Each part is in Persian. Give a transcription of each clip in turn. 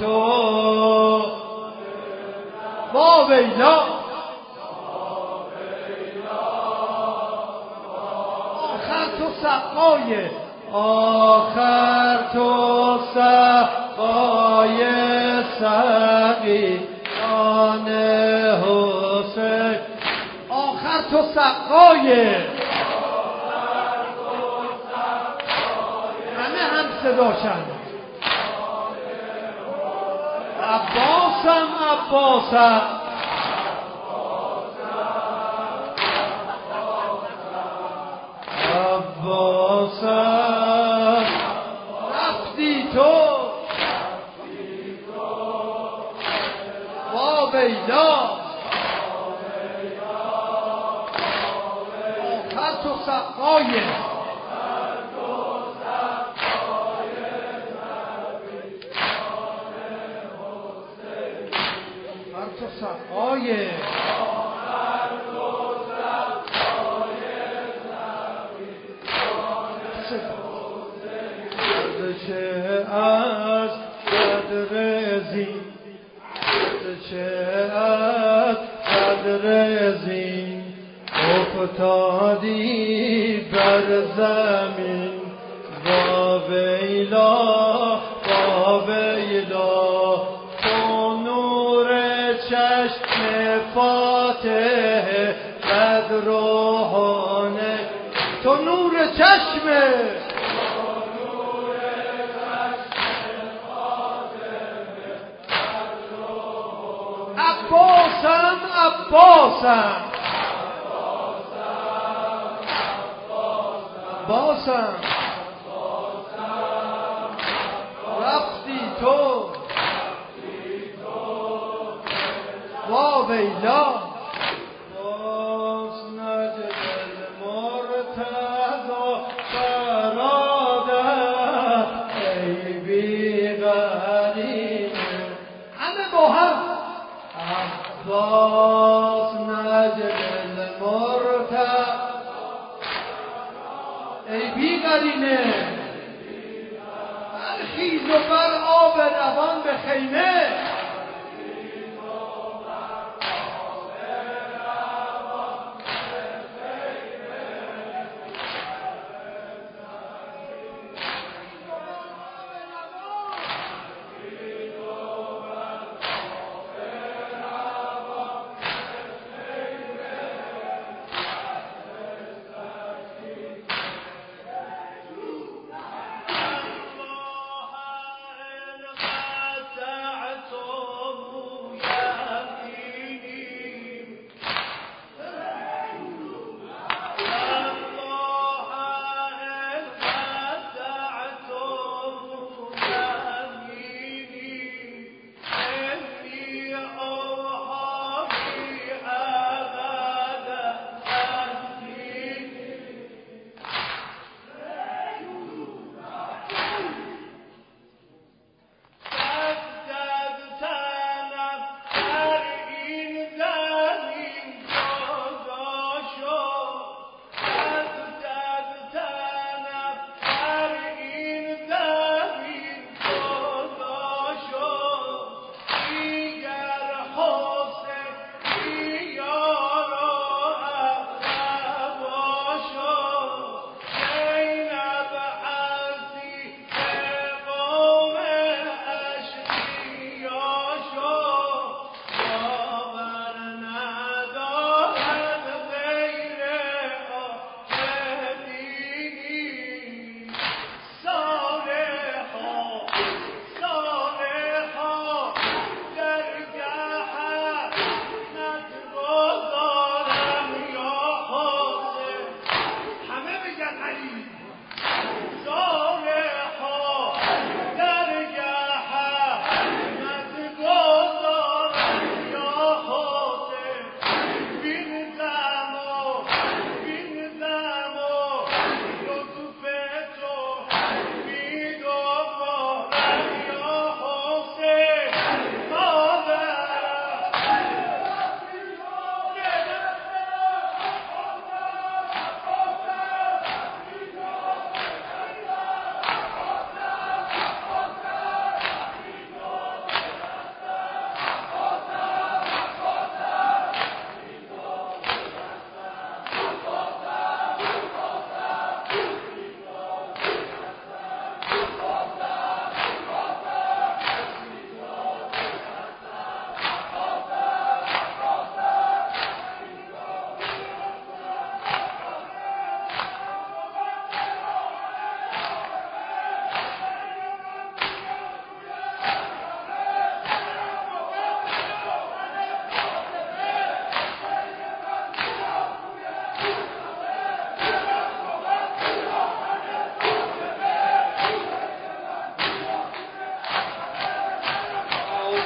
تو با ویلا آخر تو سقای آخر تو سقای سقیان حسین آخر تو سقای همه هم صداشن عباسم عباسم عباسم رفتی تو با ویلا آخر تو سقای تو سقای چه از قدر زین چه از قدر زین افتادی بر زمین با ویلا با ویلا چشم فاتح قد روحانه تو نور چشم عباسم عباسم عباسم رفتی تو با ویلا باز نجد المرتضی برادر ای بی‌غریم همه با هم عباس نجد المرتضی ای بی‌غرینه برخیز و بر آب روان به خیمه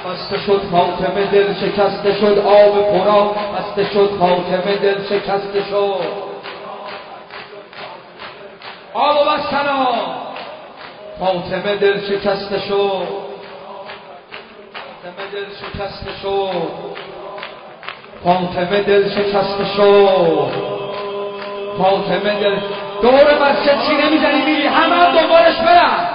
بسته شد خاتمه دل شکسته شد آب پرآب بسته شد خاتمه دل شکسته شد آب و بستنا خاتمه دل شکسته شد خاتمه دل شکسته شد خاتمه دل شکسته شد خاتمه دل دور مسجد چینه میزنی میری همه دنبالش برن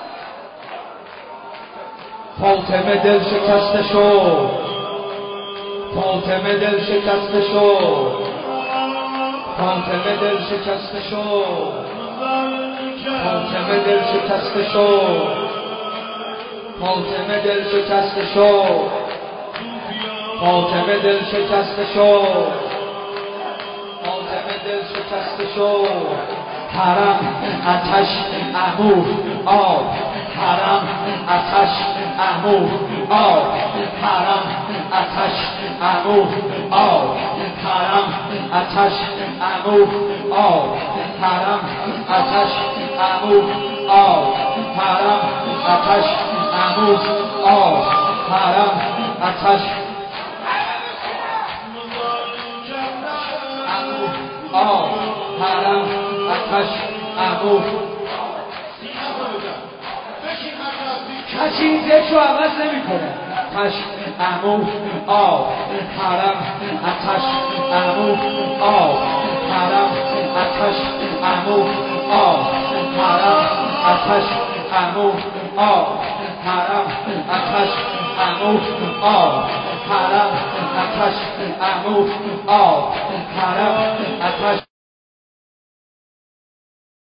خاتمه دل شکسته شد خاتمه دل شکسته شد خاتمه دل شکسته شد خاتمه دل شکسته شد خاتمه دل شکسته شد خاتمه دل شکسته شد خاتمه دل شکسته شد حرم آتش عمو آب حرم آتش عمو آب حرم آتش عمو آب حرم آتش عمو آب حرم آتش عمو آب حرم آتش عمو آب حرم آتش آب حرم آتش عمو کسی این ذکر رو عوض نمی کنه آتش عمو آب حرم آتش عمو آب حرم آتش عمو آب حرم آتش عمو آب حرم آتش عمو آب حرم آتش عمو آب حرم آتش